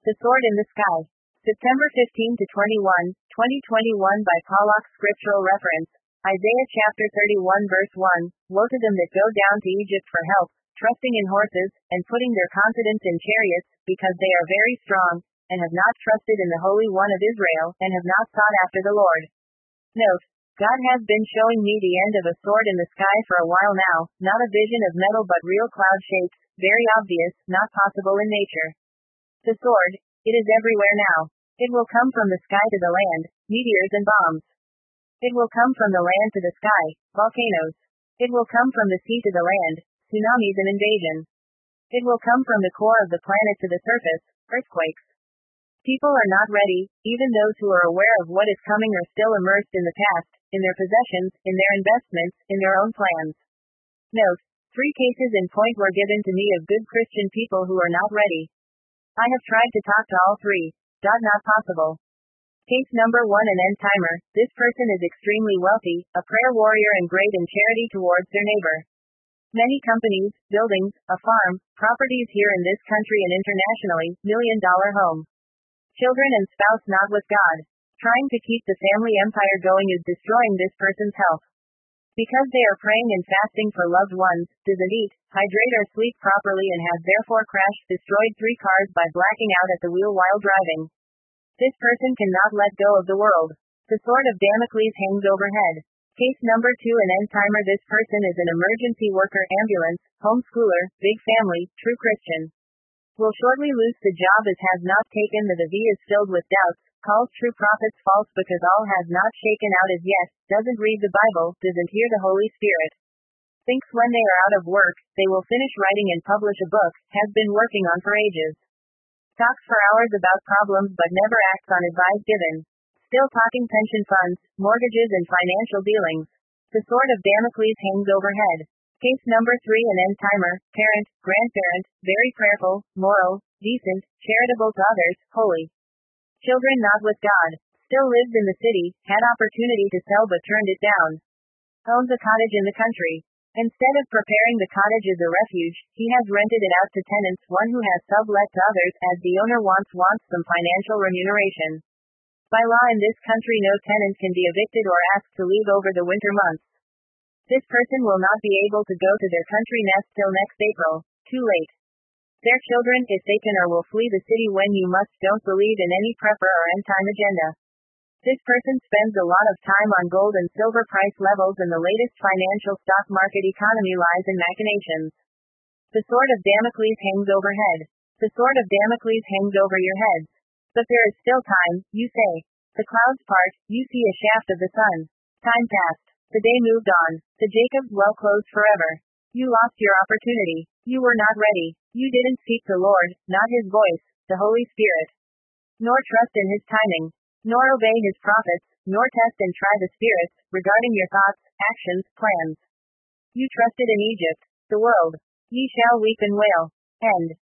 The Sword in the Sky. September 15 to 21, 2021 by Pollock Scriptural Reference. Isaiah chapter 31 verse 1. Woe to them that go down to Egypt for help, trusting in horses, and putting their confidence in chariots, because they are very strong, and have not trusted in the Holy One of Israel, and have not sought after the Lord. Note: God has been showing me the end of a sword in the sky for a while now, not a vision of metal but real cloud shapes, very obvious, not possible in nature. The sword, it is everywhere now. It will come from the sky to the land, meteors and bombs. It will come from the land to the sky, volcanoes. It will come from the sea to the land, tsunamis and invasion. It will come from the core of the planet to the surface, earthquakes. People are not ready, even those who are aware of what is coming are still immersed in the past, in their possessions, in their investments, in their own plans. Note: 3 cases in point were given to me of good Christian people who are not ready. I have tried to talk to all 3. Not possible. Case number 1: an end timer. This person is extremely wealthy, a prayer warrior and great in charity towards their neighbor. Many companies, buildings, a farm, properties here in this country and internationally, $1,000,000 home. Children and spouse not with God. Trying to keep the family empire going is destroying this person's health. Because they are praying and fasting for loved ones, doesn't eat, hydrate or sleep properly and has therefore destroyed 3 cars by blacking out at the wheel while driving. This person cannot let go of the world. The sword of Damocles hangs overhead. Case number 2: an end timer. This person is an emergency worker, ambulance, homeschooler, big family, true Christian. Will shortly lose the job as has not taken the V is filled with doubts, calls true prophets false because all has not shaken out as yet, doesn't read the Bible, doesn't hear the Holy Spirit. Thinks when they are out of work, they will finish writing and publish a book, has been working on for ages. Talks for hours about problems but never acts on advice given. Still talking pension funds, mortgages and financial dealings. The sword of Damocles hangs overhead. Case number 3: an end timer, parent, grandparent, very prayerful, moral, decent, charitable to others, holy. Children not with God. Still lives in the city, had opportunity to sell but turned it down. Owns a cottage in the country. Instead of preparing the cottage as a refuge, he has rented it out to tenants, one who has sublet to others, as the owner wants some financial remuneration. By law in this country no tenant can be evicted or asked to leave over the winter months. This person will not be able to go to their country nest till next April. Too late. Their children, if they can or will flee the city when you must, don't believe in any prepper or end-time agenda. This person spends a lot of time on gold and silver price levels and the latest financial stock market economy lies and machinations. The sword of Damocles hangs overhead. The sword of Damocles hangs over your heads. But there is still time, you say. The clouds part, you see a shaft of the sun. Time passed. The day moved on. The Jacob's well closed forever. You lost your opportunity. You were not ready. You didn't seek the Lord, not His voice, the Holy Spirit. Nor trust in His timing. Nor obey His prophets, nor test and try the spirits, regarding your thoughts, actions, plans. You trusted in Egypt, the world. Ye shall weep and wail. End.